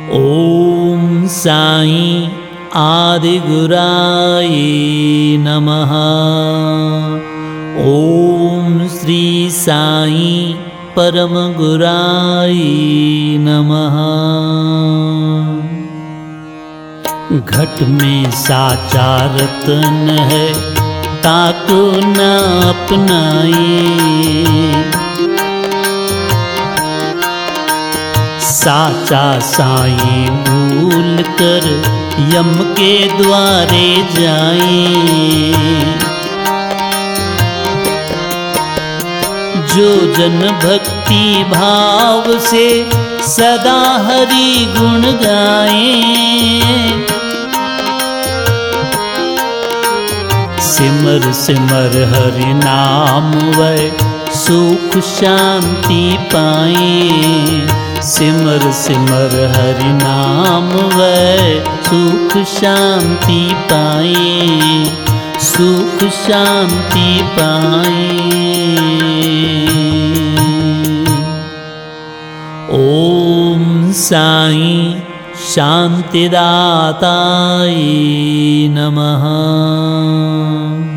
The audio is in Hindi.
ओम साईं आदिगुराय नमः। ओम श्री साईं परम गुराय नमः। घट में साचा रतन है, ताको न अपनाए। साचा साईं भूल कर यम के द्वारे जाए। जो जन भक्ति भाव से सदा हरि गुण गाए। सिमर सिमर हरि नाम वै सुख शांति पाए। सिमर सिमर हरि नाम वै सुख शांति पाए। सुख शांति पाए। ओम साईं शांतिदाताय नमः।